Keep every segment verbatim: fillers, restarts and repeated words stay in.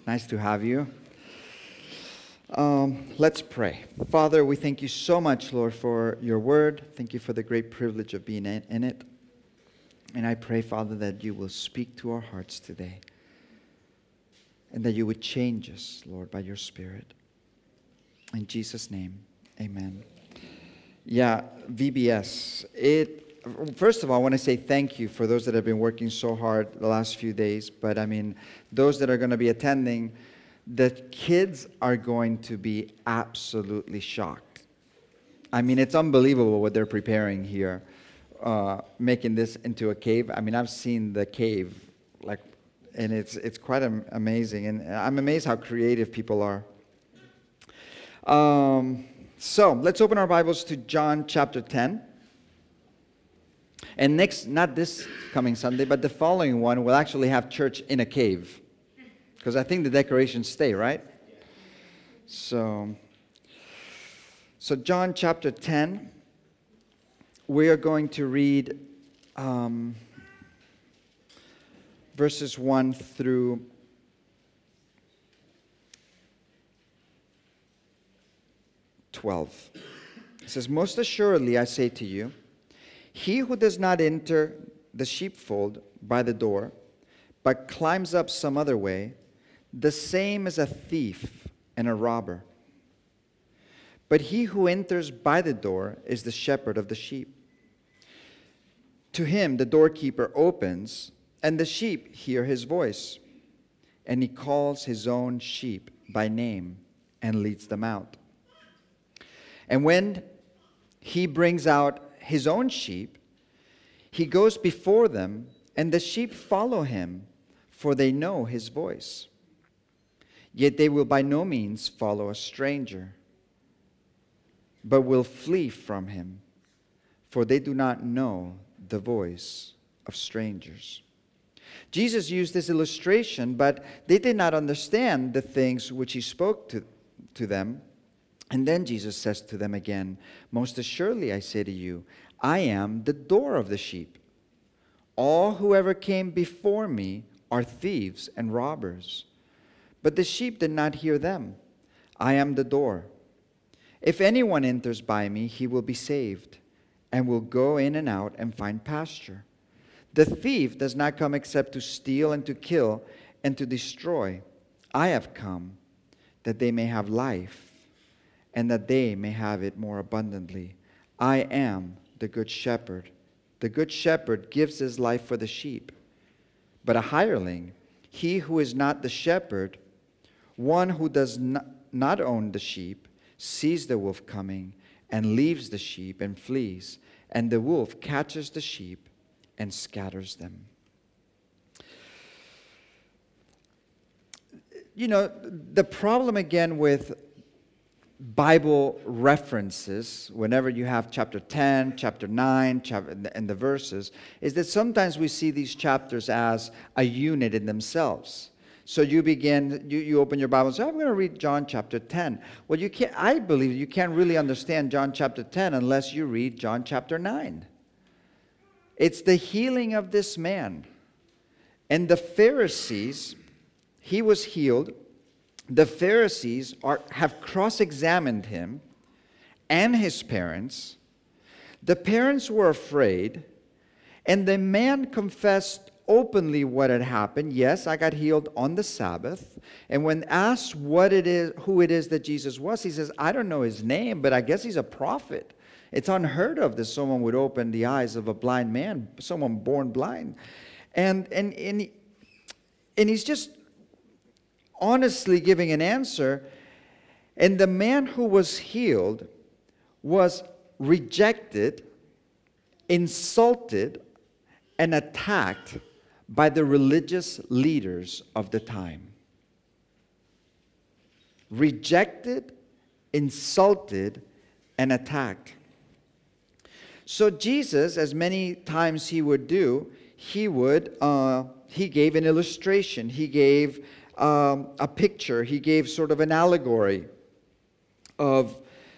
Nice to have you. Um, let's pray. Father, we thank you so much, Lord, for your word. Thank you for the great privilege of being in, in it. And I pray, Father, that you will speak to our hearts today. And that you would change us, Lord, by your Spirit. In Jesus' name, amen. Yeah, V B S. It, first of all, I want to say thank you for those that have been working so hard the last few days. But I mean, those that are going to be attending, the kids are going to be absolutely shocked. I mean, it's unbelievable what they're preparing here, uh, making this into a cave. I mean, I've seen the cave, like, and it's it's quite am- amazing. And I'm amazed how creative people are. Um, so let's open our Bibles to John chapter ten. And next, not this coming Sunday, but the following one, we'll actually have church in a cave. Because I think the decorations stay, right? So, so John chapter ten, we are going to read um, verses one through twelve. It says, "Most assuredly I say to you, he who does not enter the sheepfold by the door, but climbs up some other way, the same is a thief and a robber. But he who enters by the door is the shepherd of the sheep. To him the doorkeeper opens, and the sheep hear his voice. And he calls his own sheep by name and leads them out. And when he brings out his own sheep, he goes before them, and the sheep follow him, for they know his voice. Yet they will by no means follow a stranger, but will flee from him, for they do not know the voice of strangers." Jesus used this illustration, but they did not understand the things which he spoke to, to them. And then Jesus says to them again, "Most assuredly I say to you, I am the door of the sheep. All who ever came before me are thieves and robbers. But the sheep did not hear them. I am the door. If anyone enters by me, he will be saved, and will go in and out and find pasture. The thief does not come except to steal and to kill and to destroy. I have come that they may have life, and that they may have it more abundantly. I am the good shepherd. The good shepherd gives his life for the sheep. But a hireling, he who is not the shepherd, one who does not, not own the sheep, sees the wolf coming and leaves the sheep and flees, and the wolf catches the sheep and scatters them." You know, the problem again with Bible references, whenever you have chapter ten, chapter nine, chapter, and the verses, is that sometimes we see these chapters as a unit in themselves. So you begin, you, you open your Bible and say, "I'm going to read John chapter ten." Well, you can't, I believe you can't really understand John chapter ten unless you read John chapter nine. It's the healing of this man. And the Pharisees, he was healed. The Pharisees are, have cross-examined him and his parents. The parents were afraid, and the man confessed openly what had happened. "Yes, I got healed on the Sabbath." And when asked what it is, who it is that Jesus was, he says, "I don't know his name, but I guess he's a prophet." It's unheard of that someone would open the eyes of a blind man, someone born blind. And and and, and he's just honestly giving an answer. And the man who was healed was rejected, insulted, and attacked by the religious leaders of the time. Rejected, insulted, and attacked. So Jesus, as many times he would do, he would uh, he gave an illustration. He gave um, a picture. He gave sort of an allegory of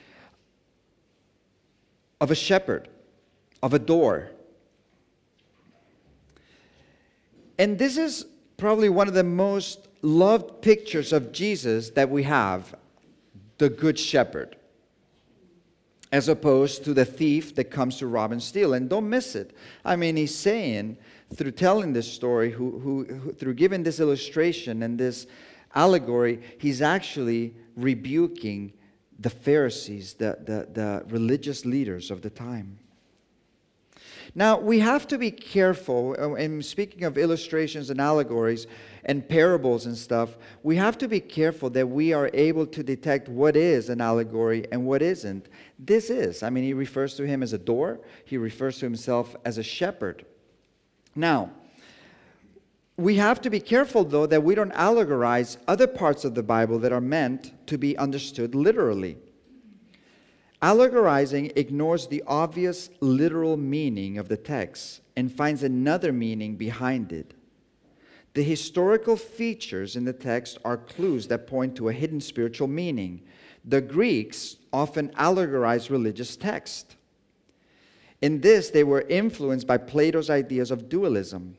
of a shepherd, of a door. And this is probably one of the most loved pictures of Jesus that we have, the Good Shepherd, as opposed to the thief that comes to rob and steal. And don't miss it. I mean, he's saying, through telling this story, who, who, who, through giving this illustration and this allegory, he's actually rebuking the Pharisees, the, the, the religious leaders of the time. Now, we have to be careful, and speaking of illustrations and allegories and parables and stuff, we have to be careful that we are able to detect what is an allegory and what isn't. This is. I mean, he refers to him as a door. He refers to himself as a shepherd. Now, we have to be careful, though, that we don't allegorize other parts of the Bible that are meant to be understood literally. Allegorizing ignores the obvious literal meaning of the text and finds another meaning behind it. The historical features in the text are clues that point to a hidden spiritual meaning. The Greeks often allegorized religious text. In this, they were influenced by Plato's ideas of dualism.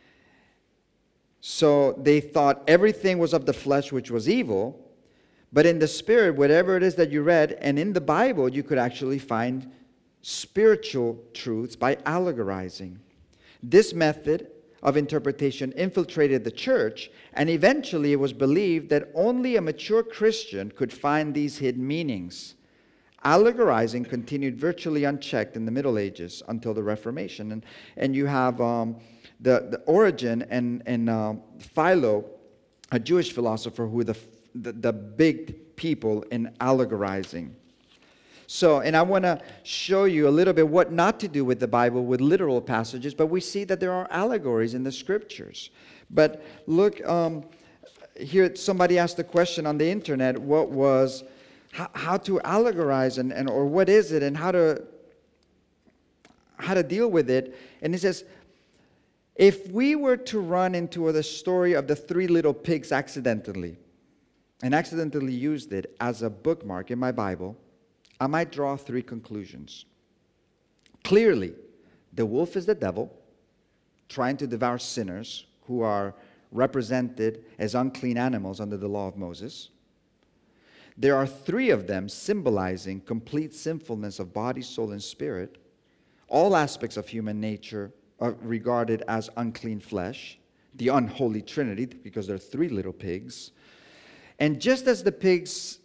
So they thought everything was of the flesh, which was evil, but in the spirit, whatever it is that you read, and in the Bible, you could actually find spiritual truths by allegorizing. This method of interpretation infiltrated the church, and eventually it was believed that only a mature Christian could find these hidden meanings. Allegorizing continued virtually unchecked in the Middle Ages until the Reformation. And, and you have um, the, the Origen and, and uh, Philo, a Jewish philosopher, who were the The, the big people in allegorizing. So, and I want to show you a little bit what not to do with the Bible, with literal passages, but we see that there are allegories in the scriptures. But look, um, here somebody asked a question on the internet, what was, how, how to allegorize, and, and or what is it, and how to, how to deal with it. And it says, if we were to run into the story of the three little pigs accidentally, and accidentally used it as a bookmark in my Bible, I might draw three conclusions. Clearly, the wolf is the devil, trying to devour sinners who are represented as unclean animals under the law of Moses. There are three of them symbolizing complete sinfulness of body, soul, and spirit. All aspects of human nature are regarded as unclean flesh, the unholy trinity, because there are three little pigs. And just as the pigs,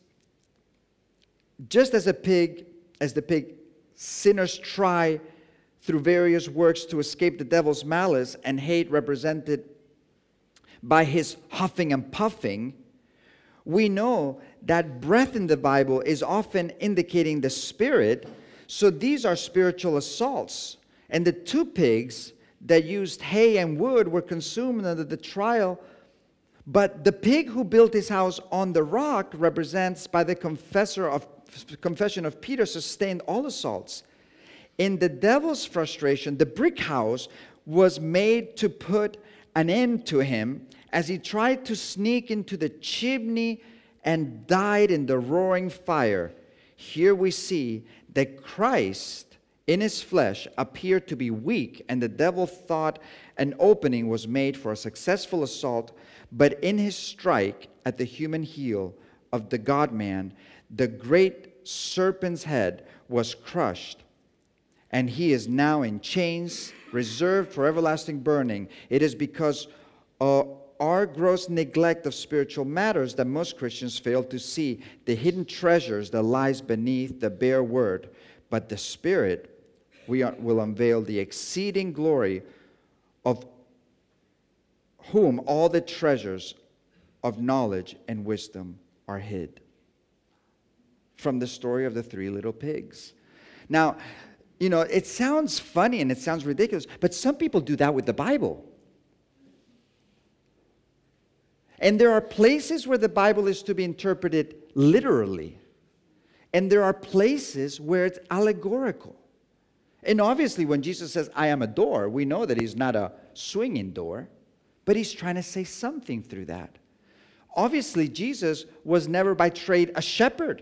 just as a pig, as the pig, sinners try through various works to escape the devil's malice and hate represented by his huffing and puffing, we know that breath in the Bible is often indicating the spirit, so these are spiritual assaults. And the two pigs that used hay and wood were consumed under the trial. But the pig who built his house on the rock represents, by the confessor of, confession of Peter, sustained all assaults. In the devil's frustration, the brick house was made to put an end to him as he tried to sneak into the chimney and died in the roaring fire. Here we see that Christ in his flesh appeared to be weak, and the devil thought an opening was made for a successful assault. But in his strike at the human heel of the God-man, the great serpent's head was crushed, and he is now in chains, reserved for everlasting burning. It is because of our gross neglect of spiritual matters that most Christians fail to see the hidden treasures that lies beneath the bare word. But the Spirit we are, will unveil the exceeding glory of whom all the treasures of knowledge and wisdom are hid. From the story of the three little pigs. Now, you know, it sounds funny and it sounds ridiculous, but some people do that with the Bible. And there are places where the Bible is to be interpreted literally, and there are places where it's allegorical. And obviously, when Jesus says, I am a door, we know that he's not a swinging door. But he's trying to say something through that. Obviously, Jesus was never by trade a shepherd.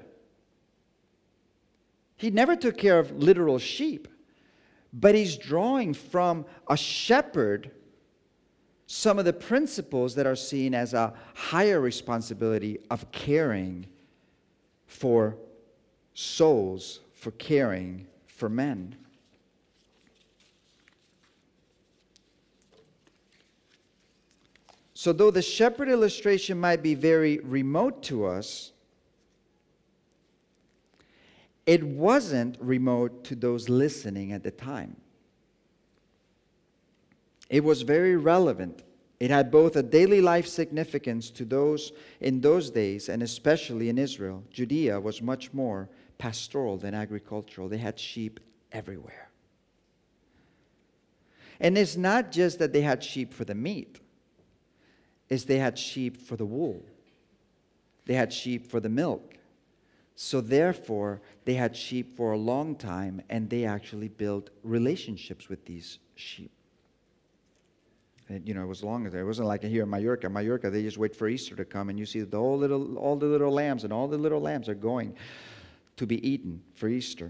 He never took care of literal sheep. But he's drawing from a shepherd some of the principles that are seen as a higher responsibility of caring for souls, for caring for men. So though the shepherd illustration might be very remote to us, it wasn't remote to those listening at the time. It was very relevant. It had both a daily life significance to those in those days, and especially in Israel. Judea was much more pastoral than agricultural. They had sheep everywhere. And it's not just that they had sheep for the meat. It's they had sheep for the wool. They had sheep for the milk. So therefore, they had sheep for a long time, and they actually built relationships with these sheep. And, you know, it was long as it wasn't like here in Mallorca. Mallorca, they just wait for Easter to come, and you see the whole little, all the little lambs, and all the little lambs are going to be eaten for Easter.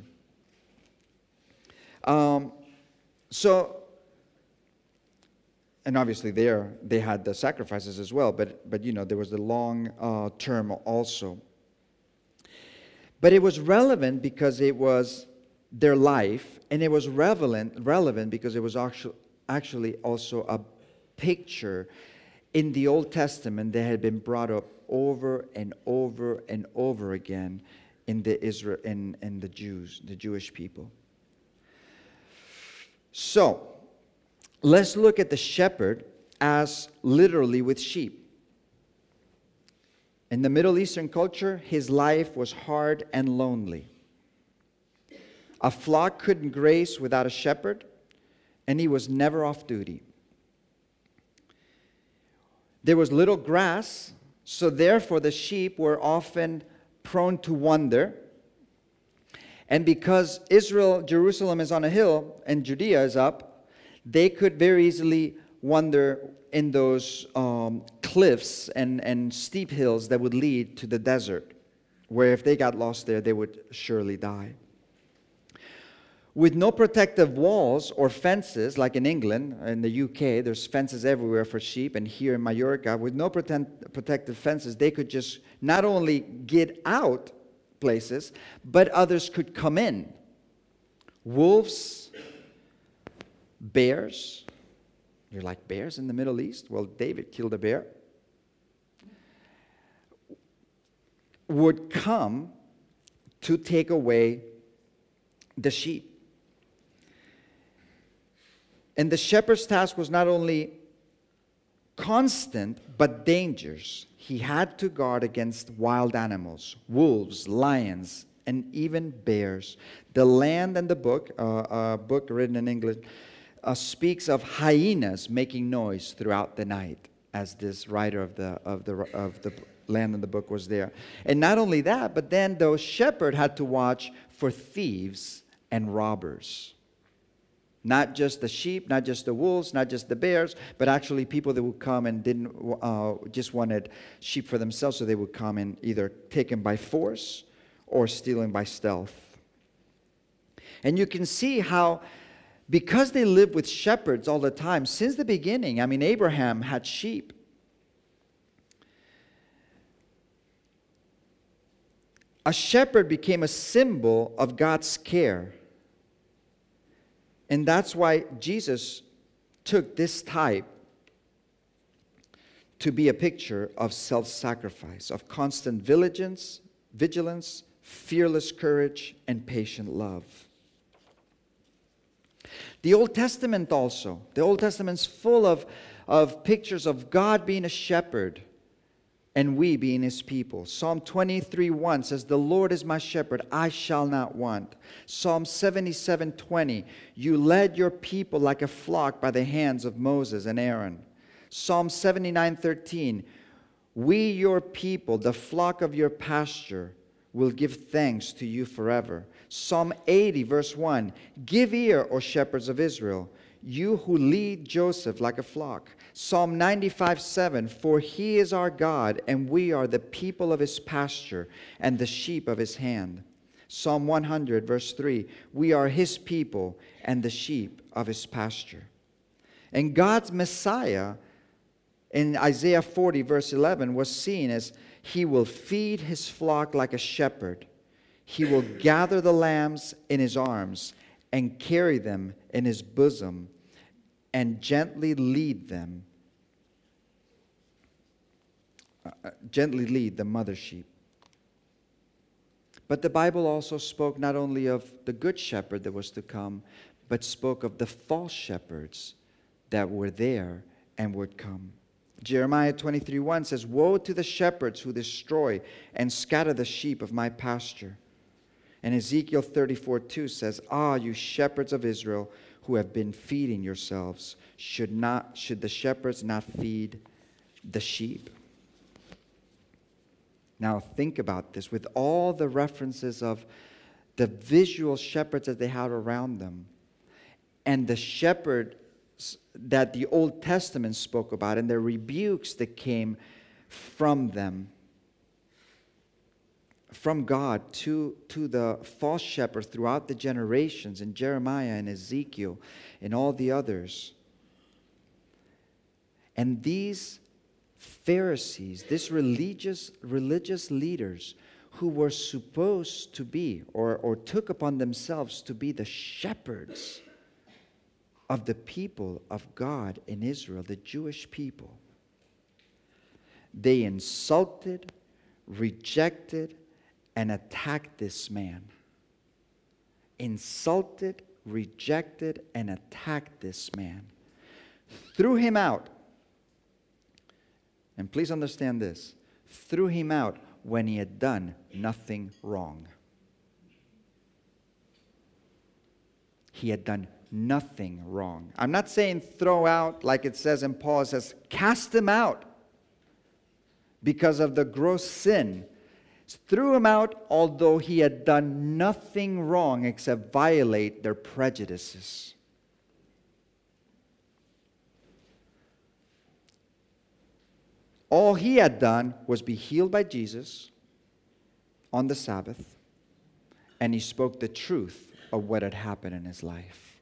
Um, so, and obviously there they had the sacrifices as well, but but you know there was the long uh, term also. But it was relevant because it was their life, and it was relevant relevant because it was actually actually also a picture in the Old Testament that had been brought up over and over and over again in the Israel in, in the Jews, the Jewish people. So let's look at the shepherd as literally with sheep. In the Middle Eastern culture, his life was hard and lonely. A flock couldn't graze without a shepherd, and he was never off duty. There was little grass, so therefore the sheep were often prone to wander. And because Israel, Jerusalem is on a hill and Judea is up, they could very easily wander in those um, cliffs and, and steep hills that would lead to the desert, where if they got lost there, they would surely die. With no protective walls or fences, like in England, in the U K, there's fences everywhere for sheep, and here in Mallorca, with no protect, protective fences, they could just not only get out places, but others could come in. Wolves, bears. You're like, bears in the Middle East? Well, David killed a bear. Would come to take away the sheep. And the shepherd's task was not only constant, but dangerous. He had to guard against wild animals, wolves, lions, and even bears. The Land and the Book, uh, a book written in English, uh, speaks of hyenas making noise throughout the night, as this writer of the of the of the Land and the Book was there. And not only that, but then the shepherd had to watch for thieves and robbers. Not just the sheep, not just the wolves, not just the bears, but actually people that would come and didn't uh, just wanted sheep for themselves, so they would come and either take them by force or steal them by stealth. And you can see how, because they lived with shepherds all the time, since the beginning, I mean, Abraham had sheep. A shepherd became a symbol of God's care. And that's why Jesus took this type to be a picture of self-sacrifice, of constant vigilance, vigilance, fearless courage, and patient love. The Old Testament also, the Old Testament's full of, of pictures of God being a shepherd and we being his people. Psalm twenty-three one says, "The Lord is my shepherd, I shall not want." Psalm seventy-seven twenty, "You led your people like a flock by the hands of Moses and Aaron." Psalm seventy-nine thirteen, "We, your people, the flock of your pasture, will give thanks to you forever." Psalm eighty verse one, "Give ear, O shepherds of Israel, you who lead Joseph like a flock." Psalm ninety-five seven, "For he is our God, and we are the people of his pasture and the sheep of his hand." Psalm one hundred verse three, "We are his people and the sheep of his pasture." And God's Messiah in Isaiah forty, verse eleven, was seen as he will feed his flock like a shepherd. He will gather the lambs in his arms and carry them in his bosom and gently lead them, uh, gently lead the mother sheep. But the Bible also spoke not only of the good shepherd that was to come, but spoke of the false shepherds that were there and would come. Jeremiah twenty-three one says, "Woe to the shepherds who destroy and scatter the sheep of my pasture." And Ezekiel thirty-four two says, "Ah, you shepherds of Israel who have been feeding yourselves, should not should the shepherds not feed the sheep?" Now think about this, with all the references of the visual shepherds that they had around them, and the shepherds that the Old Testament spoke about, and the rebukes that came from them, from God to, to the false shepherds throughout the generations, in Jeremiah and Ezekiel and all the others. And these Pharisees, these religious, religious leaders who were supposed to be, or, or took upon themselves to be the shepherds of the people of God in Israel, the Jewish people, they insulted, rejected, and attacked this man. Insulted, rejected, and attacked this man. Threw him out. And please understand this. Threw him out when he had done nothing wrong. He had done nothing wrong. I'm not saying throw out like it says in Paul. It says cast him out because of the gross sin. Threw him out although he had done nothing wrong except violate their prejudices. All he had done was be healed by Jesus on the Sabbath, and he spoke the truth of what had happened in his life.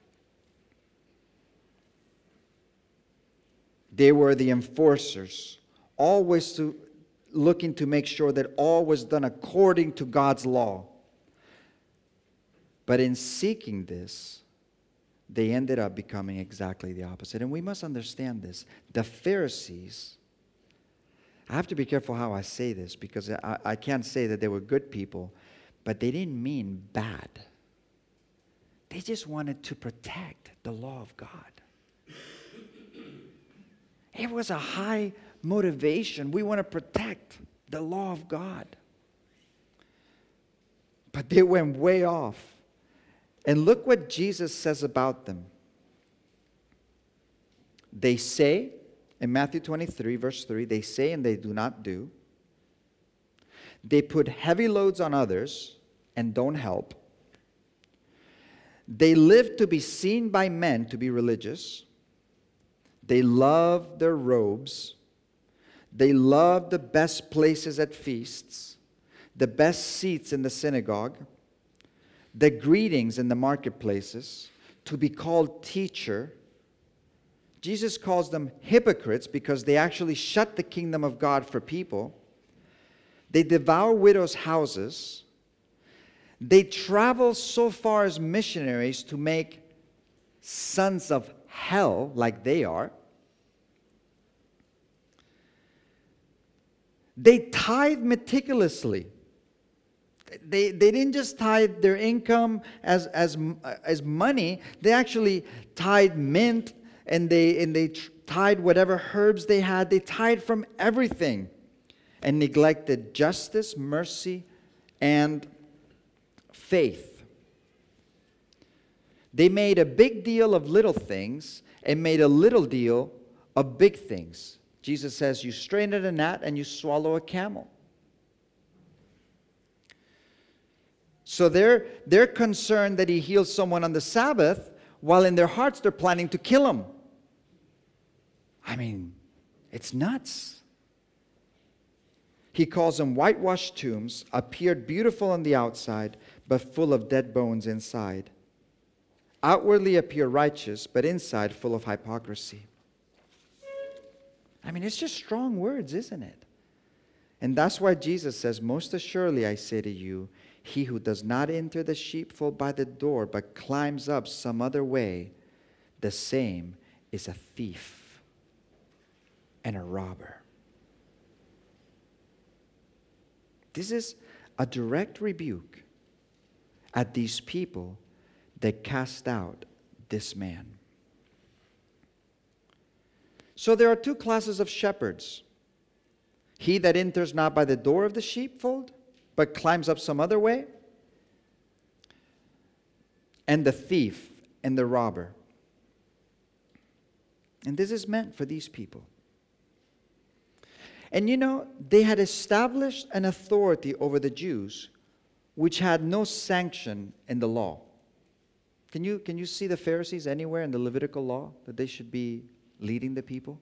They were the enforcers, always to, looking to make sure that all was done according to God's law. But in seeking this, they ended up becoming exactly the opposite. And we must understand this. The Pharisees, I have to be careful how I say this, because I, I can't say that they were good people, but they didn't mean bad. They just wanted to protect the law of God. It was a high motivation. We want to protect the law of God. But they went way off. And look what Jesus says about them. They say, in Matthew twenty-three, verse three, they say and they do not do. They put heavy loads on others and don't help. They live to be seen by men to be religious. They love their robes. They love the best places at feasts, the best seats in the synagogue, the greetings in the marketplaces, to be called teacher. Jesus calls them hypocrites because they actually shut the kingdom of God for people. They devour widows' houses. They travel so far as missionaries to make sons of hell like they are. They tithe meticulously. They, they didn't just tithe their income as, as, as money. They actually tithe mint, and they, and they tithe whatever herbs they had. They tithe from everything and neglected justice, mercy, and faith. They made a big deal of little things and made a little deal of big things. Jesus says, you strain at a gnat and you swallow a camel. So they're, they're concerned that he heals someone on the Sabbath, while in their hearts they're planning to kill him. I mean, it's nuts. He calls them whitewashed tombs, appeared beautiful on the outside, but full of dead bones inside. Outwardly appear righteous, but inside full of hypocrisy. I mean, it's just strong words, isn't it? And that's why Jesus says, most assuredly I say to you, he who does not enter the sheepfold by the door, but climbs up some other way, the same is a thief and a robber. This is a direct rebuke at these people that cast out this man. So there are two classes of shepherds. He that enters not by the door of the sheepfold, but climbs up some other way, and the thief and the robber. And this is meant for these people. And you know, they had established an authority over the Jews which had no sanction in the law. Can you, can you see the Pharisees anywhere in the Levitical law that they should be leading the people?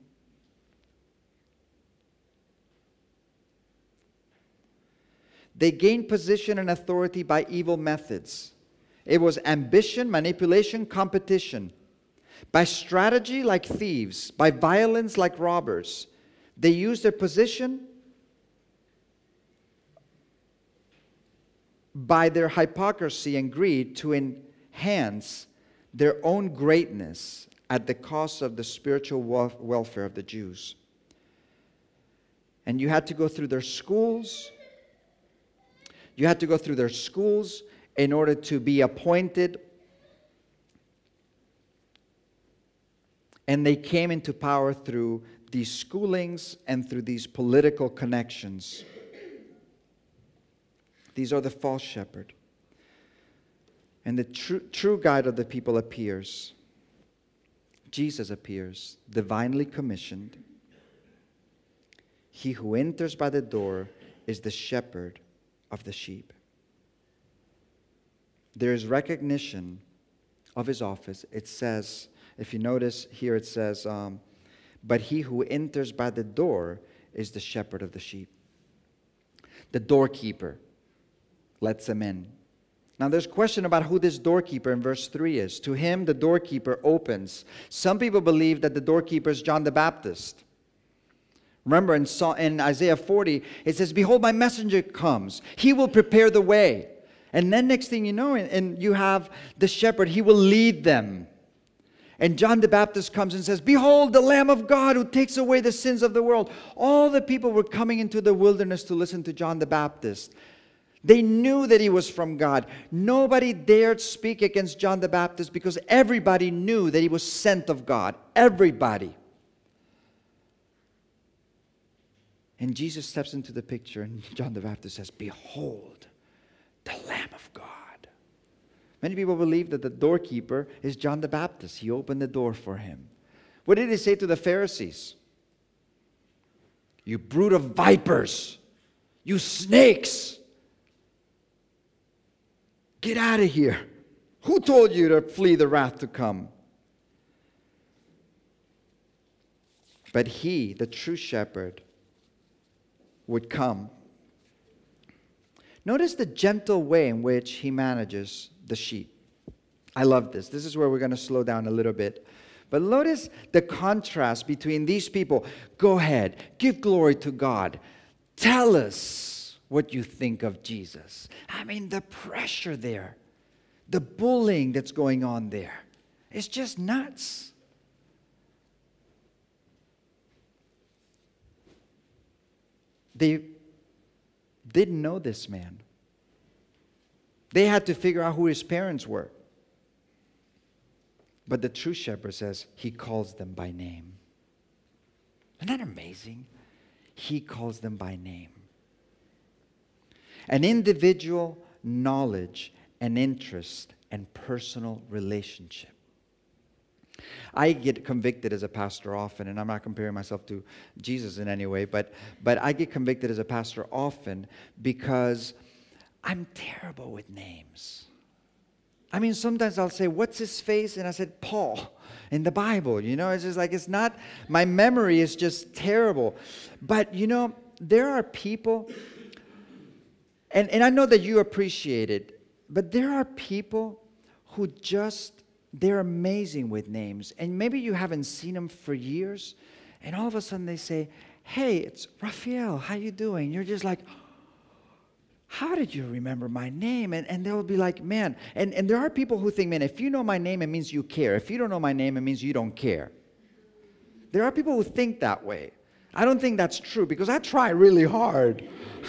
They gained position and authority by evil methods. It was ambition, manipulation, competition. By strategy like thieves, by violence like robbers. They used their position by their hypocrisy and greed to enhance their own greatness at the cost of the spiritual welfare of the Jews. And you had to go through their schools. You had to go through their schools in order to be appointed. And they came into power through these schoolings and through these political connections. These are the false shepherd. And the true, true guide of the people appears. Jesus appears, divinely commissioned. He who enters by the door is the shepherd of the sheep. There is recognition of his office. It says, if you notice here, it says, um, but he who enters by the door is the shepherd of the sheep. The doorkeeper lets them in. Now there's a question about who this doorkeeper in verse three is. To him, the doorkeeper opens. Some people believe that the doorkeeper is John the Baptist. Remember in, in Isaiah forty, it says, behold, my messenger comes. He will prepare the way. And then next thing you know, and, and you have the shepherd. He will lead them. And John the Baptist comes and says, behold, the Lamb of God who takes away the sins of the world. All the people were coming into the wilderness to listen to John the Baptist. They knew that he was from God. Nobody dared speak against John the Baptist because everybody knew that he was sent of God. Everybody. And Jesus steps into the picture and John the Baptist says, behold, the Lamb of God. Many people believe that the doorkeeper is John the Baptist. He opened the door for him. What did he say to the Pharisees? You brood of vipers. You snakes. Get out of here. Who told you to flee the wrath to come? But he, the true shepherd, would come. Notice the gentle way in which he manages the sheep. I love this. This is where we're going to slow down a little bit. But notice the contrast between these people. Go ahead, give glory to God. Tell us what you think of Jesus. I mean, the pressure there, the bullying that's going on there, it's just nuts. They didn't know this man. They had to figure out who his parents were. But the true shepherd says he calls them by name. Isn't that amazing? He calls them by name. An individual knowledge and interest and personal relationship. I get convicted as a pastor often, and I'm not comparing myself to Jesus in any way, but, but I get convicted as a pastor often because I'm terrible with names. I mean, sometimes I'll say, what's his face? And I said, Paul, in the Bible. You know, it's just like, it's not, my memory is just terrible. But, you know, there are people, and, and I know that you appreciate it, but there are people who just, they're amazing with names. And maybe you haven't seen them for years, And all of a sudden they say, hey, it's Raphael, how you doing? You're just like, how did you remember my name? And, and they'll be like, man, and, and there are people who think, man, if you know my name, it means you care. If you don't know my name, it means you don't care. There are people who think that way. I don't think that's true because I try really hard.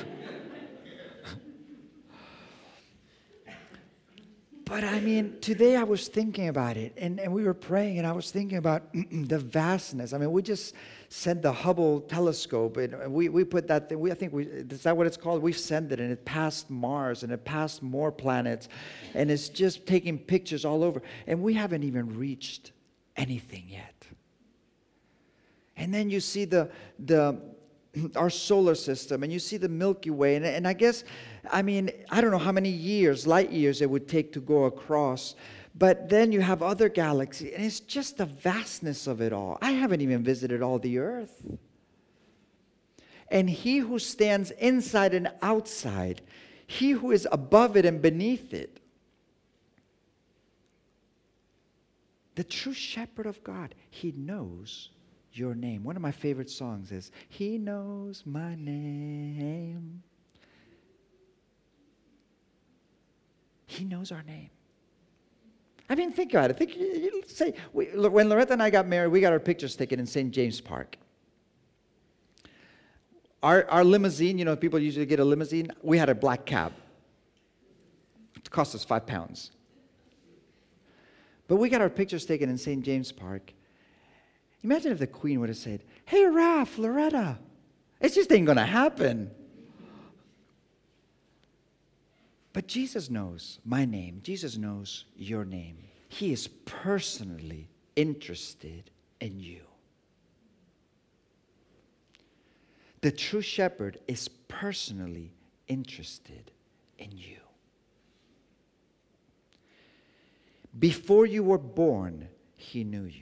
But I mean, today I was thinking about it, and, and we were praying, and I was thinking about the vastness. I mean, we just sent the Hubble telescope, and we, we put that thing, we, I think, we, is that what it's called? We've sent it, and it passed Mars, and it passed more planets, and it's just taking pictures all over, and we haven't even reached anything yet. And then you see the the our solar system, and you see the Milky Way, and, and I guess, I mean, I don't know how many years, light years it would take to go across, but then you have other galaxies, and it's just the vastness of it all. I haven't even visited all the earth. And he who stands inside and outside, he who is above it and beneath it, the true shepherd of God, he knows your name. One of my favorite songs is, He knows my name. He knows our name. I mean, think about it. Think, you say, we, when Loretta and I got married, we got our pictures taken in Saint James Park. Our, our limousine, you know, people usually get a limousine. We had a black cab. It cost us five pounds. But we got our pictures taken in Saint James Park. Imagine if the Queen would have said, hey, Raph, Loretta, it just ain't going to happen. But Jesus knows my name. Jesus knows your name. He is personally interested in you. The true shepherd is personally interested in you. Before you were born, he knew you.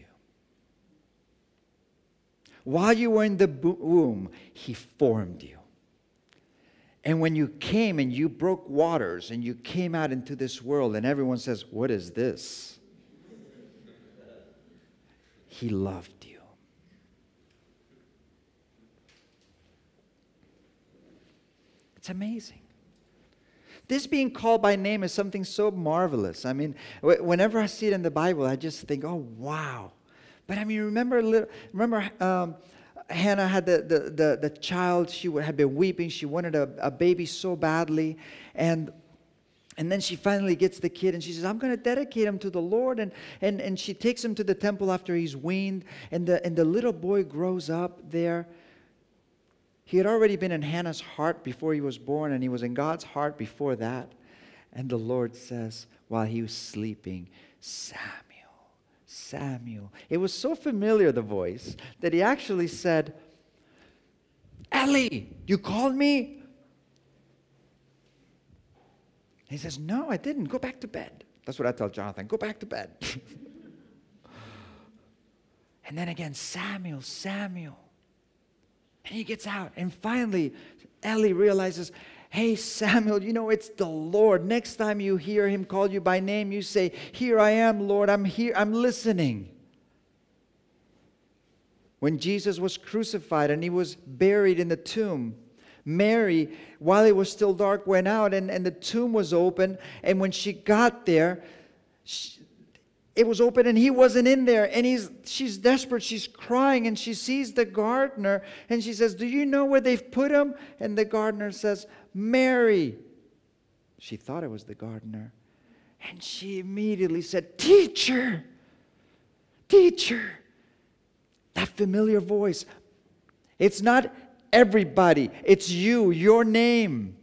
While you were in the womb, he formed you. And when you came and you broke waters and you came out into this world and everyone says, what is this? He loved you. It's amazing. This being called by name is something so marvelous. I mean, whenever I see it in the Bible, I just think, oh, wow. But I mean, remember, remember um, Hannah had the, the, the, the child. She had been weeping. She wanted a, a baby so badly. And and then she finally gets the kid, and she says, I'm going to dedicate him to the Lord. And, and, and she takes him to the temple after he's weaned. And the, and the little boy grows up there. He had already been in Hannah's heart before he was born, and he was in God's heart before that. And the Lord says, while he was sleeping, Samuel. Samuel. It was so familiar, the voice, that he actually said, Ellie, you called me? He says, no, I didn't. Go back to bed. That's what I tell Jonathan. Go back to bed. And then again, Samuel, Samuel. And he gets out. And finally, Ellie realizes, hey, Samuel, you know, it's the Lord. Next time you hear him call you by name, you say, here I am, Lord. I'm here. I'm listening. When Jesus was crucified and he was buried in the tomb, Mary, while it was still dark, went out and, and the tomb was open. And when she got there, she, it was open and he wasn't in there. And he's she's desperate. She's crying and she sees the gardener and she says, do you know where they've put him? And the gardener says, Mary. She thought it was the gardener. And she immediately said, teacher, teacher. That familiar voice. It's not everybody. It's you, your name.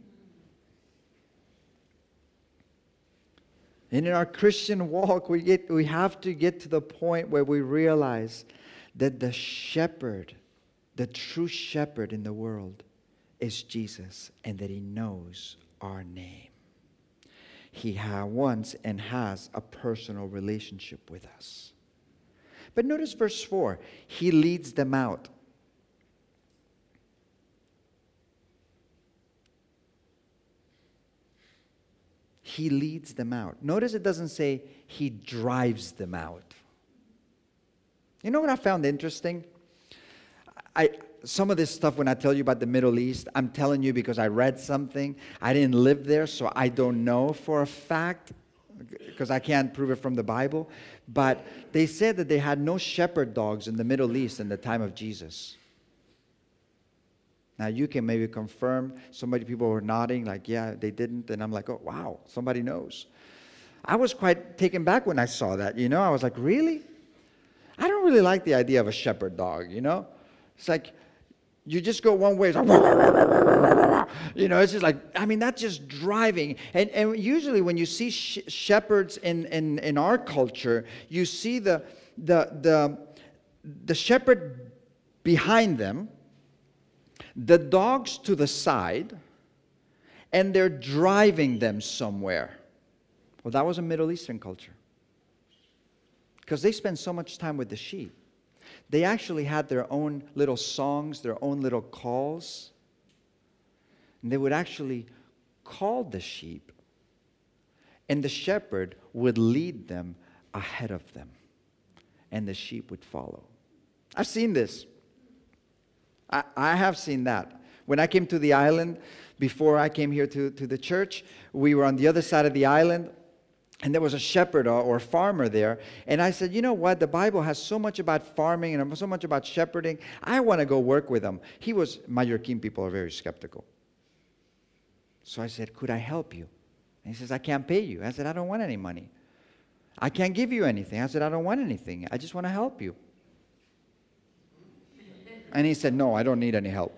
And in our Christian walk, we get we have to get to the point where we realize that the shepherd, the true shepherd in the world, is Jesus, and that he knows our name. He ha- wants and has a personal relationship with us. But notice verse four. He leads them out. He leads them out. Notice it doesn't say he drives them out. You know what I found interesting? I some of this stuff, when I tell you about the Middle East, I'm telling you because I read something. I didn't live there, so I don't know for a fact, because I can't prove it from the Bible. But they said that they had no shepherd dogs in the Middle East in the time of Jesus. Now, you can maybe confirm. Somebody, people were nodding like, yeah, they didn't. And I'm like, oh, wow, somebody knows. I was quite taken back when I saw that, you know. I was like, really? I don't really like the idea of a shepherd dog, you know. It's like, you just go one way. It's like, you know, it's just like, I mean, that's just driving. And and usually when you see sh- shepherds in, in, in our culture, you see the, the, the, the shepherd behind them, the dogs to the side, and they're driving them somewhere. Well, that was a Middle Eastern culture, because they spend so much time with the sheep. They actually had their own little songs, their own little calls. And they would actually call the sheep, and the shepherd would lead them ahead of them, and the sheep would follow. I've seen this. I, I have seen that. When I came to the island, before I came here to, to the church, we were on the other side of the island. And there was a shepherd or, or farmer there. And I said, you know what? The Bible has so much about farming and so much about shepherding. I want to go work with him. He was, Mallorquin people are very skeptical. So I said, could I help you? And he says, I can't pay you. I said, I don't want any money. I can't give you anything. I said, I don't want anything. I just want to help you. And he said, no, I don't need any help.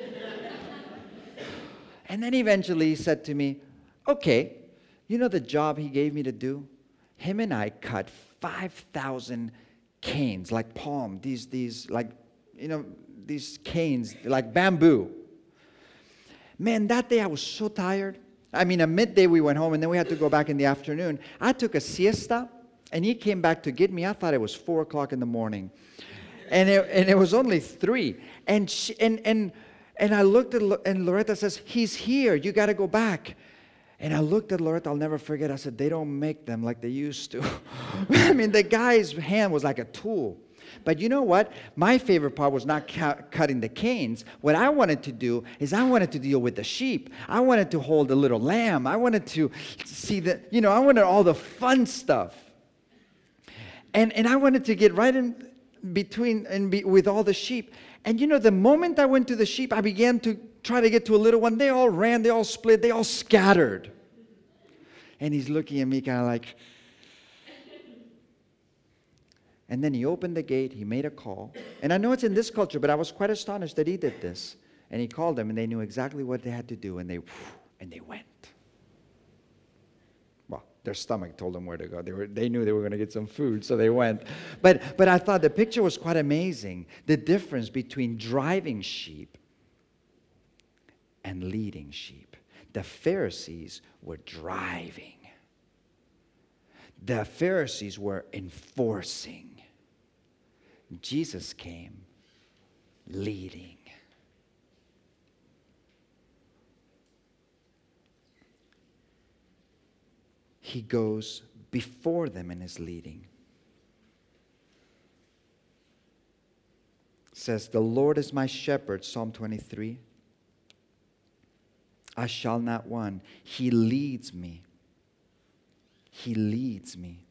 And then eventually he said to me, okay. You know the job he gave me to do? Him and I cut five thousand canes, like palm, these, these, like, you know, these canes, like bamboo. Man, that day I was so tired. I mean, at midday we went home, and then we had to go back in the afternoon. I took a siesta, and he came back to get me. I thought it was four o'clock in the morning. And it, and it was only three. And, she, and, and, and I looked at, and Loretta says, he's here. You got to go back. And I looked at Loretta, I'll never forget. I said, they don't make them like they used to. I mean, the guy's hand was like a tool. But you know what? My favorite part was not cu- cutting the canes. What I wanted to do is I wanted to deal with the sheep. I wanted to hold a little lamb. I wanted to see the, you know, I wanted all the fun stuff. And and I wanted to get right in between and be, with all the sheep. And you know, the moment I went to the sheep, I began to try to get to a little one. They all ran, they all split, they all scattered. And he's looking at me kind of like. And then he opened the gate, he made a call. And I know it's in this culture, but I was quite astonished that he did this. And he called them, and they knew exactly what they had to do, and they and they went. Well, their stomach told them where to go. They were they knew they were going to get some food, so they went. But but I thought the picture was quite amazing. The difference between driving sheep and leading sheep. The Pharisees were driving. The Pharisees were enforcing. Jesus came leading. He goes before them in his leading. It says, the Lord is my shepherd, Psalm twenty-three. I shall not want. He leads me. He leads me.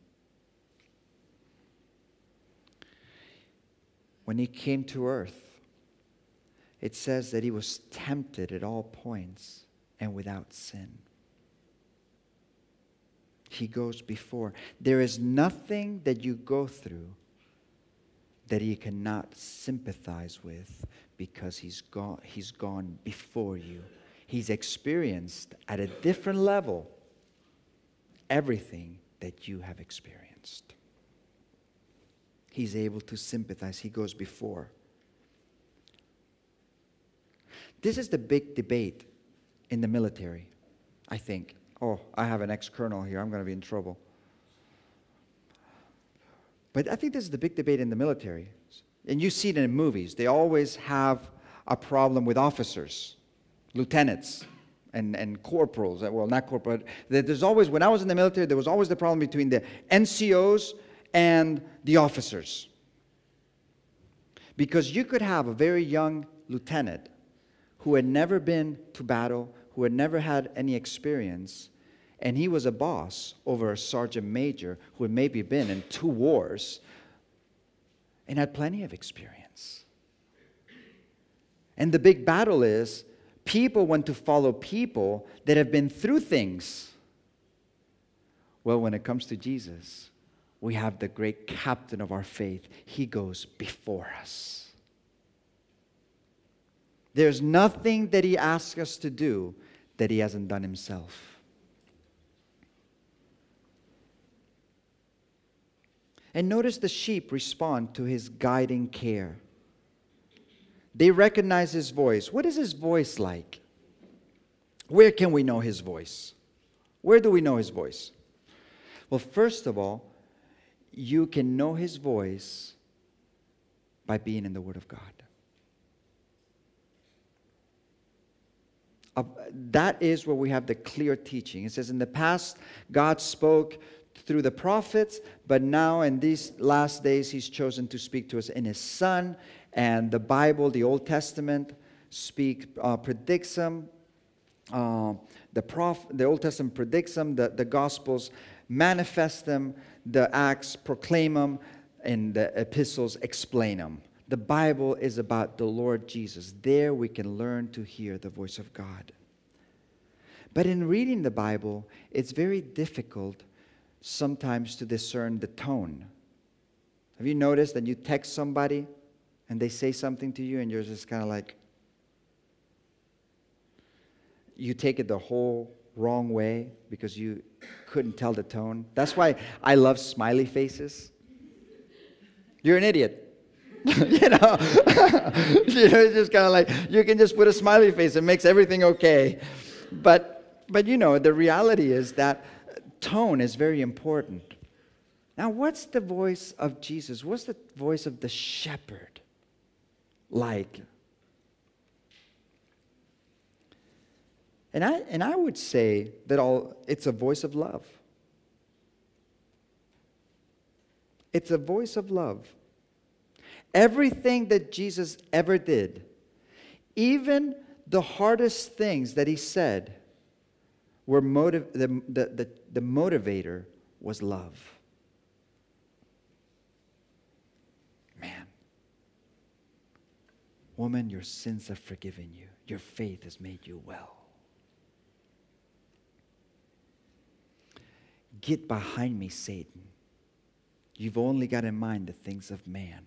When he came to earth, it says that he was tempted at all points and without sin. He goes before. There is nothing that you go through that he cannot sympathize with, because he's gone, he's gone before you. He's experienced at a different level everything that you have experienced. He's able to sympathize. He goes before. This is the big debate in the military, I think. Oh, I have an ex-colonel here. I'm going to be in trouble. But I think this is the big debate in the military. And you see it in movies. They always have a problem with officers, lieutenants, and, and corporals. Well, not corporal. There's always, when I was in the military, there was always the problem between the N C Os and the officers. Because you could have a very young lieutenant who had never been to battle, who had never had any experience, and he was a boss over a sergeant major who had maybe been in two wars and had plenty of experience. And the big battle is people want to follow people that have been through things. Well, when it comes to Jesus, we have the great captain of our faith. He goes before us. There's nothing that he asks us to do that he hasn't done himself. And notice the sheep respond to his guiding care. They recognize his voice. What is his voice like? Where can we know his voice? Where do we know his voice? Well, first of all, you can know his voice by being in the Word of God. Uh, that is where we have the clear teaching. It says, in the past, God spoke through the prophets, but now in these last days, he's chosen to speak to us in his Son. And the Bible, the Old Testament, speak uh, predicts him. Uh, the prof, the Old Testament predicts them. The, the Gospels manifest them. The Acts proclaim them. And the epistles explain them. The Bible is about the Lord Jesus. There we can learn to hear the voice of God. But in reading the Bible, it's very difficult sometimes to discern the tone. Have you noticed that you text somebody and they say something to you and you're just kind of like, you take it the whole wrong way because you couldn't tell the tone? That's why I love smiley faces. You're an idiot. you know, you know, it's just kind of like, you can just put a smiley face. It makes everything okay. But, but you know, the reality is that tone is very important. Now, what's the voice of Jesus? What's the voice of the shepherd like? And I, and I would say that all it's a voice of love. It's a voice of love. Everything that Jesus ever did, even the hardest things that he said, were motiv- the, the, the, the motivator was love. Man. Woman, your sins have forgiven you. Your faith has made you well. Get behind me, Satan. You've only got in mind the things of man,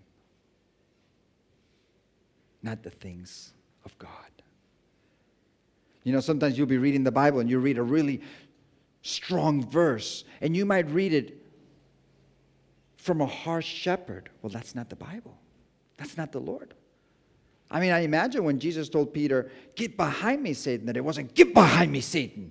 not the things of God. You know, sometimes you'll be reading the Bible and you read a really strong verse and you might read it from a harsh shepherd. Well, that's not the Bible. That's not the Lord. I mean, I imagine when Jesus told Peter, get behind me, Satan, that it wasn't, get behind me, Satan.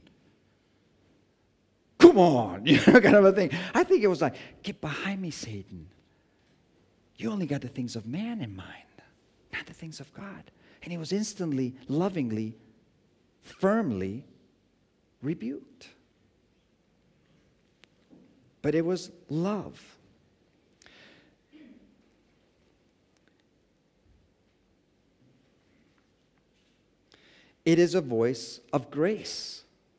Come on, you know, kind of a thing. I think it was like, get behind me, Satan. You only got the things of man in mind, not the things of God. And he was instantly, lovingly, firmly rebuked. But it was love. It is a voice of grace.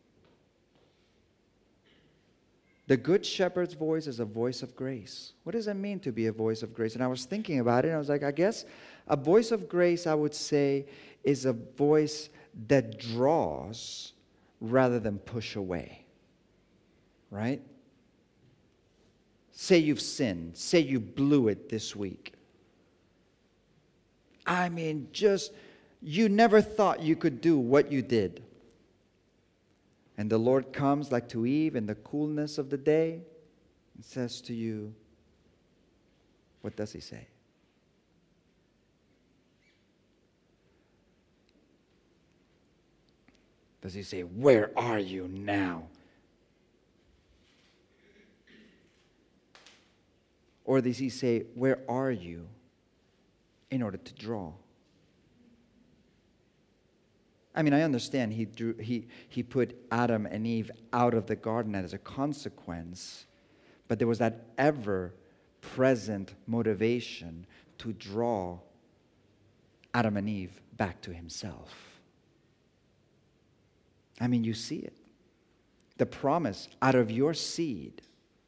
The good shepherd's voice is a voice of grace. What does it mean to be a voice of grace? And I was thinking about it, and I was like, I guess a voice of grace, I would say, is a voice that draws rather than push away. Right? Say you've sinned. Say you blew it this week. I mean, just, you never thought you could do what you did. And the Lord comes like to Eve in the coolness of the day and says to you, what does he say? Does he say, where are you now? Or does he say, where are you, in order to draw? I mean, I understand he drew, he he put Adam and Eve out of the garden as a consequence, but there was that ever-present motivation to draw Adam and Eve back to himself. I mean, you see it. The promise, out of your seed.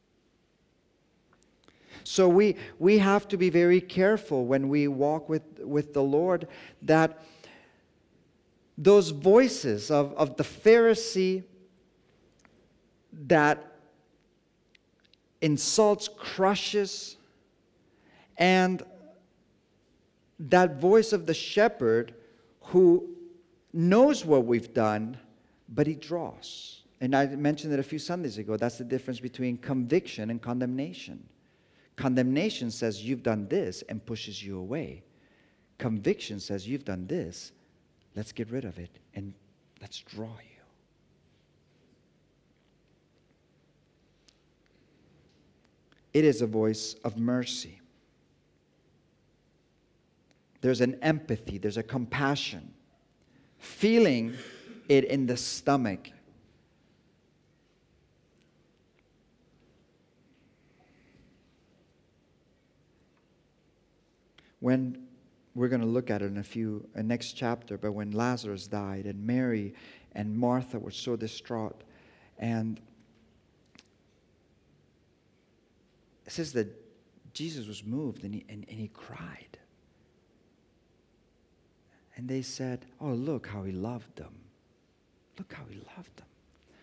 So we, we have to be very careful when we walk with, with the Lord, that those voices of, of the Pharisee that insults, crushes, and that voice of the shepherd who knows what we've done, but he draws. And I mentioned it a few Sundays ago. That's the difference between conviction and condemnation. Condemnation says you've done this and pushes you away. Conviction says you've done this. Let's get rid of it and let's draw you. It is a voice of mercy. There's an empathy, there's a compassion. Feeling it in the stomach. When we're going to look at it in a few, uh, next chapter, but when Lazarus died and Mary and Martha were so distraught, and it says that Jesus was moved and he, and, and he cried. And they said, oh, look how he loved them. Look how he loved them.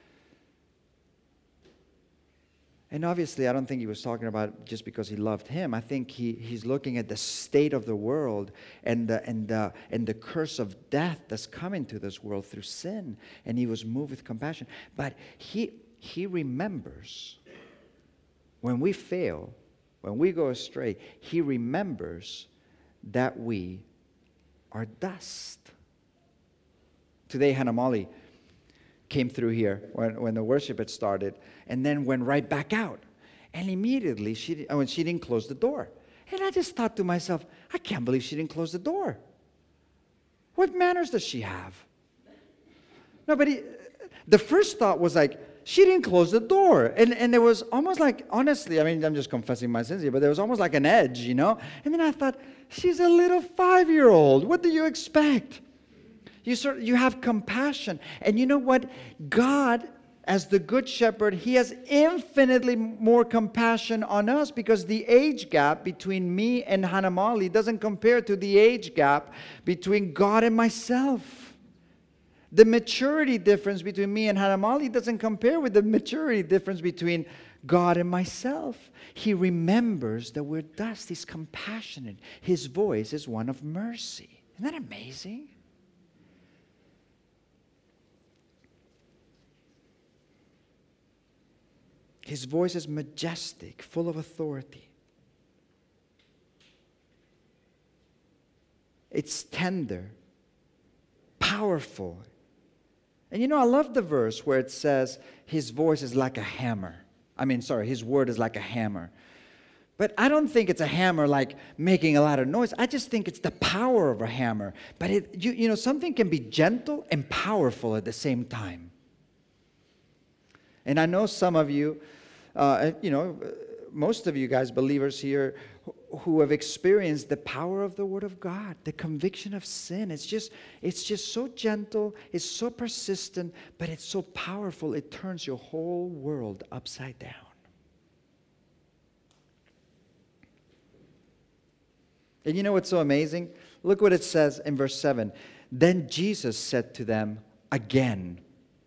And obviously, I don't think he was talking about just because he loved him. I think he, he's looking at the state of the world and the, and, the, and the curse of death that's coming to this world through sin. And he was moved with compassion. But he, he remembers when we fail, when we go astray, he remembers that we are dust. Today, Hannah Molly came through here when, when the worship had started and then went right back out. And immediately, she, oh, and she didn't close the door. And I just thought to myself, I can't believe she didn't close the door. What manners does she have? No, but he, the first thought was like, she didn't close the door. And, and there was almost like, honestly, I mean, I'm just confessing my sins here, but there was almost like an edge, you know? And then I thought, she's a little five-year-old. What do you expect? You sort you have compassion. And you know what? God, as the good shepherd, he has infinitely more compassion on us because the age gap between me and Hannah Molly doesn't compare to the age gap between God and myself. The maturity difference between me and Hannah Molly doesn't compare with the maturity difference between God and myself. He remembers that we're dust. He's compassionate. His voice is one of mercy. Isn't that amazing? His voice is majestic, full of authority. It's tender, powerful. And you know, I love the verse where it says, his voice is like a hammer. I mean, sorry, his word is like a hammer. But I don't think it's a hammer like making a lot of noise. I just think it's the power of a hammer. But it, you, you know, something can be gentle and powerful at the same time. And I know some of you, uh, you know, most of you guys, believers here, who have experienced the power of the Word of God, the conviction of sin. It's just, it's just so gentle, it's so persistent, but it's so powerful, it turns your whole world upside down. And you know what's so amazing? Look what it says in verse seven. Then Jesus said to them again.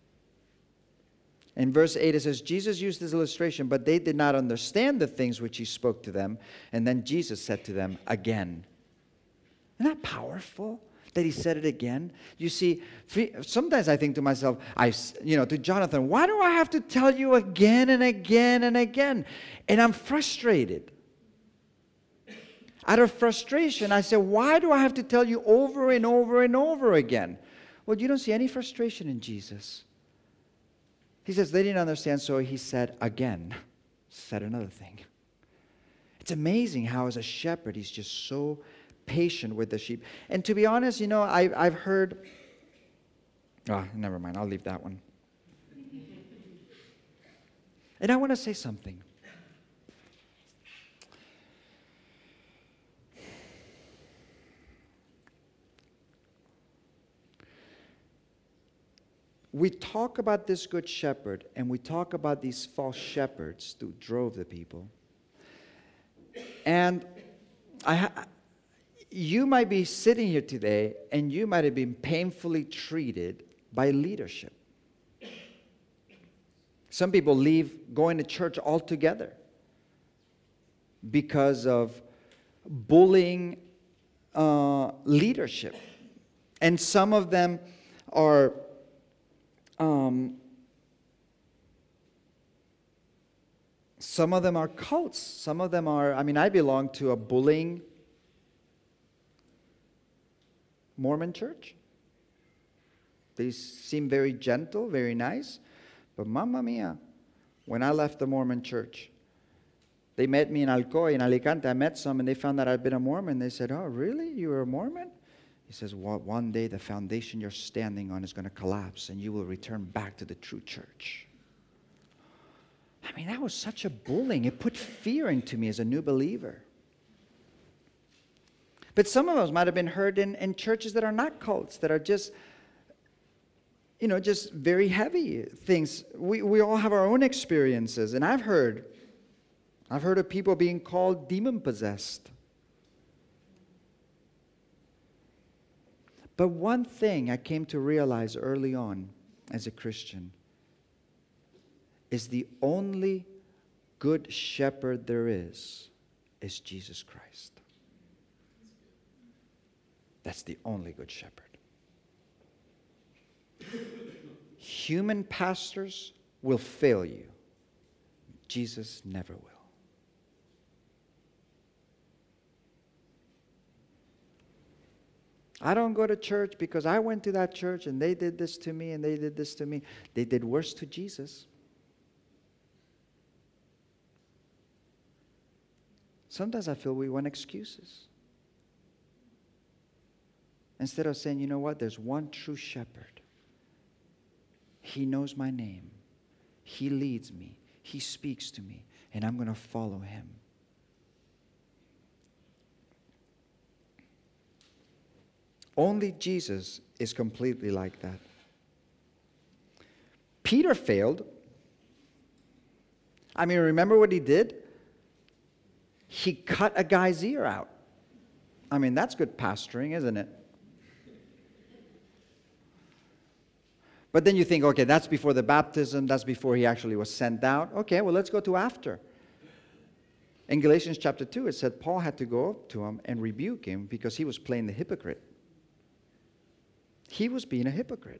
In verse eight, it says, Jesus used this illustration, but they did not understand the things which he spoke to them. And then Jesus said to them again. Isn't that powerful that he said it again? You see, sometimes I think to myself, I, you know, to Jonathan, why do I have to tell you again and again and again? And I'm frustrated. Out of frustration, I say, why do I have to tell you over and over and over again? Well, you don't see any frustration in Jesus. He says they didn't understand, so he said again, said another thing. It's amazing how as a shepherd, he's just so patient with the sheep. And to be honest, you know, I, I've heard, oh, never mind, I'll leave that one. And I want to say something. we talk about this good shepherd, and we talk about these false shepherds who drove the people. And I, ha- you might be sitting here today, and you might have been painfully treated by leadership. Some people leave going to church altogether because of bullying uh, leadership. And some of them are um, some of them are cults. Some of them are, I mean, I belong to a bullying Mormon church. They seem very gentle, very nice. But mamma mia, when I left the Mormon church, they met me in Alcoy, in Alicante. I met some, and they found that I'd been a Mormon. They said, "Oh, really? You were a Mormon?" He says, well, one day the foundation you're standing on is going to collapse, and you will return back to the true church. I mean, that was such a bullying. It put fear into me as a new believer. But some of us might have been heard in, in churches that are not cults, that are just, you know, just very heavy things. We we all have our own experiences, and I've heard, I've heard of people being called demon-possessed. But one thing I came to realize early on as a Christian is the only good shepherd there is is Jesus Christ. That's the only good shepherd. Human pastors will fail you. Jesus never will. I don't go to church because I went to that church and they did this to me and they did this to me. They did worse to Jesus. Sometimes I feel we want excuses. Instead of saying, you know what, there's one true shepherd. He knows my name. He leads me. He speaks to me. And I'm going to follow him. Only Jesus is completely like that. Peter failed. I mean, remember what he did? He cut a guy's ear out. I mean, that's good pastoring, isn't it? But then you think, okay, that's before the baptism, that's before he actually was sent out. Okay, well, let's go to after. In Galatians chapter two, it said Paul had to go up to him and rebuke him because he was playing the hypocrite. He was being a hypocrite.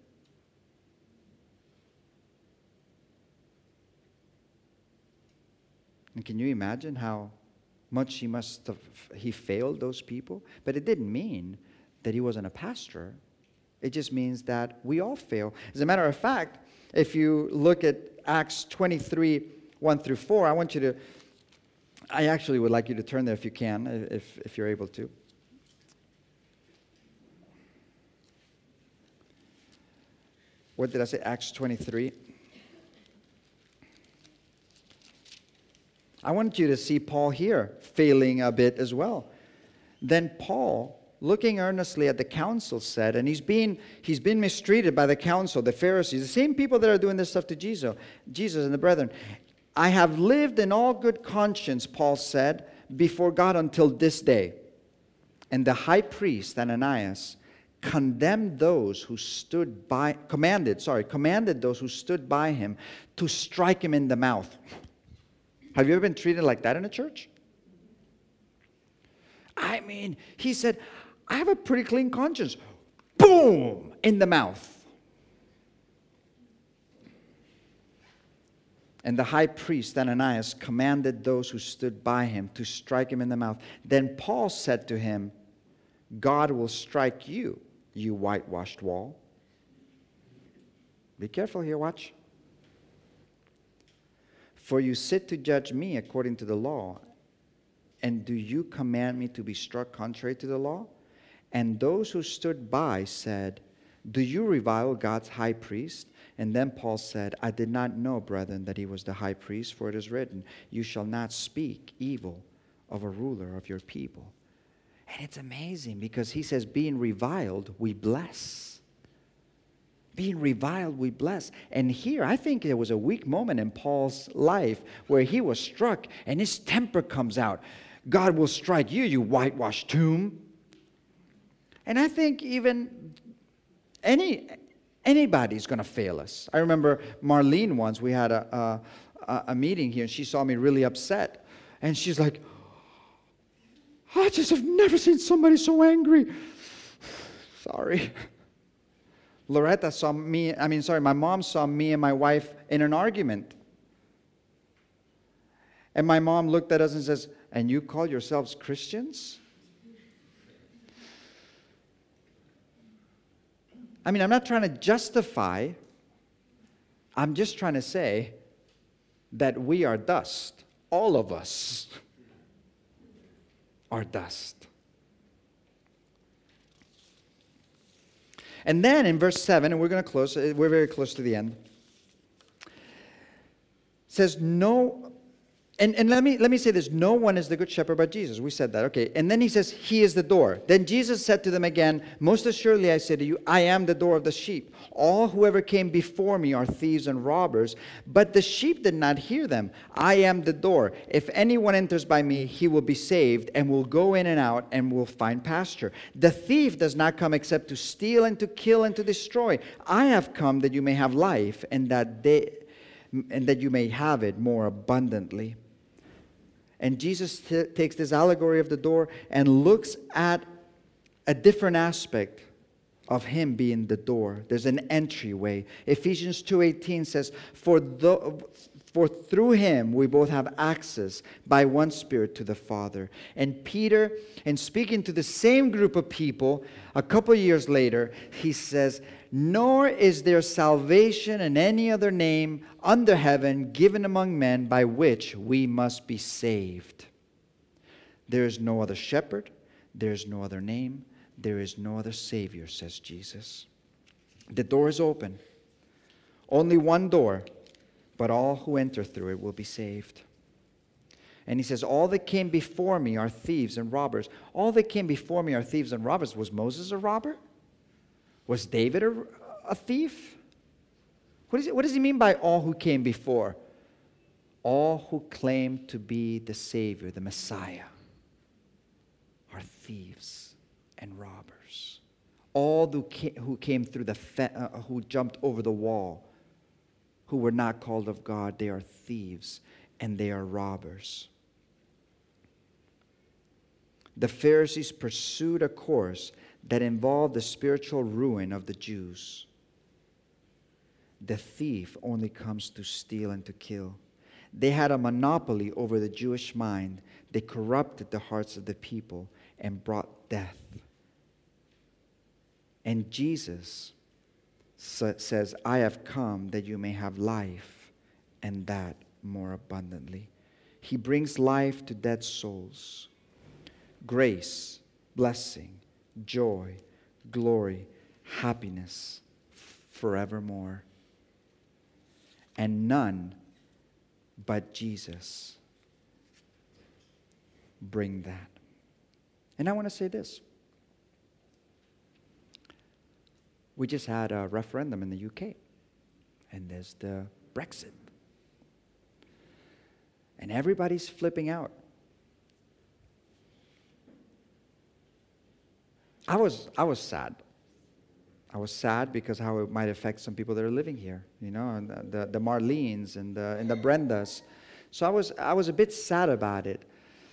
And can you imagine how much he must have, he failed those people? But it didn't mean that he wasn't a pastor. It just means that we all fail. As a matter of fact, if you look at Acts twenty-three, one through four, I want you to, I actually would like you to turn there if you can, if, if you're able to. What did I say? Acts twenty-three. I want you to see Paul here failing a bit as well. Then Paul, looking earnestly at the council, said, and he's been he's been mistreated by the council, the Pharisees, the same people that are doing this stuff to Jesus, Jesus and the brethren. I have lived in all good conscience, Paul said, before God until this day. And the high priest, Ananias, condemned those who stood by, commanded, sorry, commanded those who stood by him to strike him in the mouth. Have you ever been treated like that in a church? I mean, he said, I have a pretty clean conscience. Boom! In the mouth. And the high priest, Ananias, commanded those who stood by him to strike him in the mouth. Then Paul said to him, God will strike you, you whitewashed wall. Be careful here, watch. For you sit to judge me according to the law, and do you command me to be struck contrary to the law? And those who stood by said, do you revile God's high priest? And then Paul said, I did not know, brethren, that he was the high priest, for it is written, you shall not speak evil of a ruler of your people. And it's amazing because he says, being reviled, we bless. Being reviled, we bless. And here, I think there was a weak moment in Paul's life where he was struck and his temper comes out. God will strike you, you whitewashed tomb. And I think even any anybody's going to fail us. I remember Marlene once, we had a, a, a meeting here, and she saw me really upset. And she's like, I just have never seen somebody so angry. Sorry. Loretta saw me, I mean, sorry, my mom saw me and my wife in an argument. And my mom looked at us and says, and you call yourselves Christians? I mean, I'm not trying to justify. I'm just trying to say that we are dust. All of us are dust. And then in verse seven, and we're going to close, we're very close to the end, says, no, and, and let me let me say this, no one is the good shepherd but Jesus. We said that, okay. And then he says, he is the door. Then Jesus said to them again, most assuredly I say to you, I am the door of the sheep. All whoever came before me are thieves and robbers, but the sheep did not hear them. I am the door. If anyone enters by me, he will be saved and will go in and out and will find pasture. The thief does not come except to steal and to kill and to destroy. I have come that you may have life and that they, and that you may have it more abundantly. And Jesus t- takes this allegory of the door and looks at a different aspect of him being the door. There's an entryway. Ephesians two eighteen says, For, the, for through him we both have access by one Spirit to the Father. And Peter, in speaking to the same group of people, a couple years later, he says, nor is there salvation in any other name under heaven given among men by which we must be saved. There is no other shepherd, there is no other name, there is no other Savior, says Jesus. The door is open. Only one door, but all who enter through it will be saved. And he says, all that came before me are thieves and robbers. All that came before me are thieves and robbers. Was Moses a robber? Was David a, a thief? What, is it, what does he mean by all who came before? All who claim to be the Savior, the Messiah, are thieves and robbers. All who came, who came through the, fe- uh, who jumped over the wall, who were not called of God, they are thieves and they are robbers. The Pharisees pursued a course that involved the spiritual ruin of the Jews. The thief only comes to steal and to kill. They had a monopoly over the Jewish mind. They corrupted the hearts of the people and brought death. And Jesus says, I have come that you may have life, and that more abundantly. He brings life to dead souls. Grace, blessing, joy, glory, happiness forevermore. And none but Jesus bring that. And I want to say this. We just had a referendum in the U K, and there's the Brexit. And everybody's flipping out. I was I was sad. I was sad because how it might affect some people that are living here, you know, and the, the, the Marlenes and the, and the Brendas. So I was I was a bit sad about it.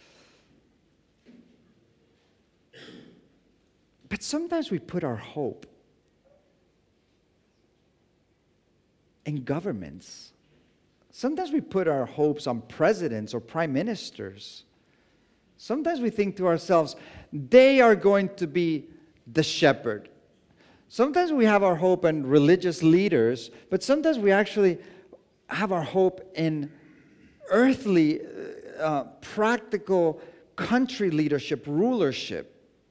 But sometimes we put our hope in governments. Sometimes we put our hopes on presidents or prime ministers. Sometimes we think to ourselves, they are going to be the shepherd. Sometimes we have our hope in religious leaders, but sometimes we actually have our hope in earthly, uh, practical country leadership, rulership.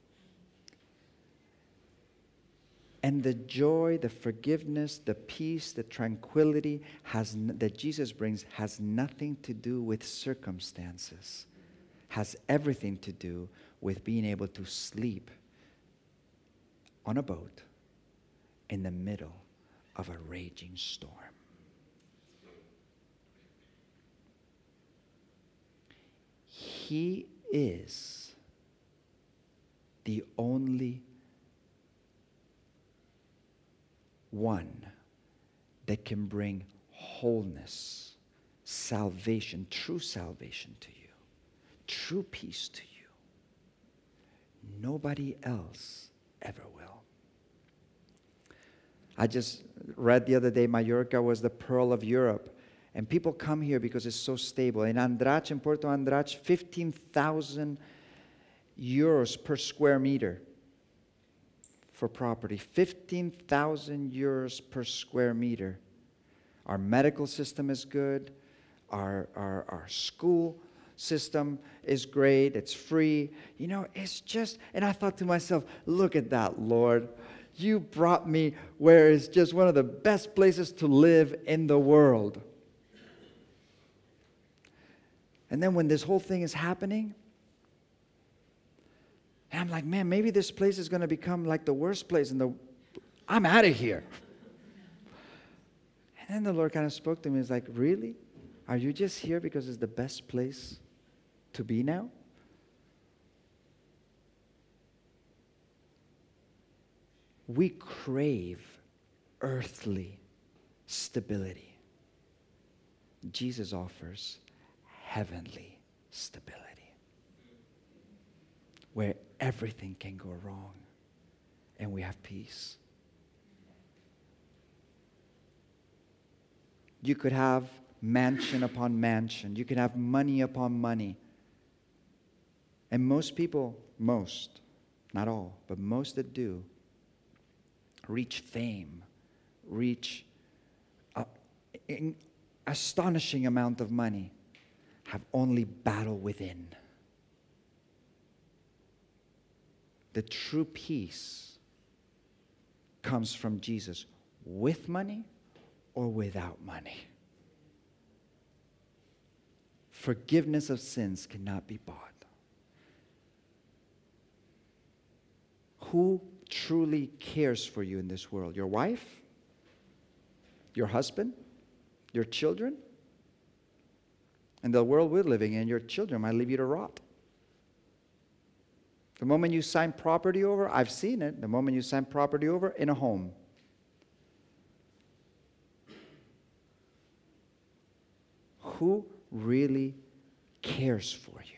And the joy, the forgiveness, the peace, the tranquility has n- that Jesus brings has nothing to do with circumstances. Has everything to do with being able to sleep on a boat in the middle of a raging storm. He is the only one that can bring wholeness, salvation, true salvation to you, true peace to you. Nobody else ever will. I just read the other day, Mallorca was the pearl of Europe. And people come here because it's so stable. In Andratx, in Puerto Andratx, fifteen thousand euros per square meter for property. fifteen thousand euros per square meter. Our medical system is good. Our, our, our school system is great. It's free. You know, it's just, and I thought to myself, look at that, Lord. You brought me where it's just one of the best places to live in the world. And then when this whole thing is happening, and I'm like, man, maybe this place is going to become like the worst place in the, I'm out of here. And then the Lord kind of spoke to me. He's like, really? Are you just here because it's the best place to be now? We crave earthly stability. Jesus offers heavenly stability, where everything can go wrong and we have peace. You could have mansion upon mansion. You could have money upon money. And most people, most, not all, but most that do, reach fame, reach an astonishing amount of money, have only battle within. The true peace comes from Jesus with money or without money. Forgiveness of sins cannot be bought. Who truly cares for you in this world? Your wife? Your husband? Your children? In the world we're living in, your children might leave you to rot. The moment you sign property over, I've seen it, the moment you sign property over in a home. Who really cares for you?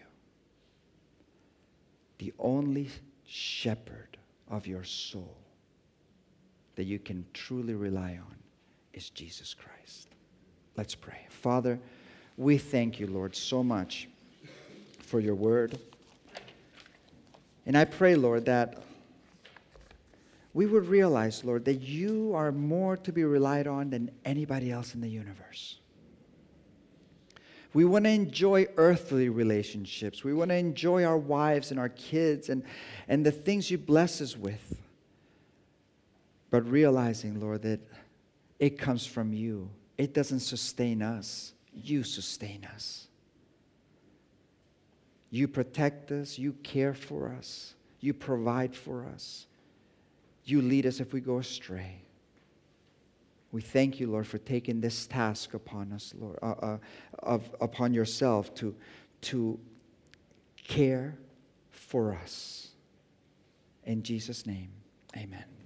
The only shepherd of your soul that you can truly rely on is Jesus Christ. Let's pray. Father, we thank you, Lord, so much for your word. And I pray, Lord, that we would realize, Lord, that you are more to be relied on than anybody else in the universe. We want to enjoy earthly relationships. We want to enjoy our wives and our kids and, and the things you bless us with. But realizing, Lord, that it comes from you. It doesn't sustain us. You sustain us. You protect us. You care for us. You provide for us. You lead us if we go astray. We thank you, Lord, for taking this task upon us, Lord, uh, uh, of, upon yourself to, to care for us. In Jesus' name, amen.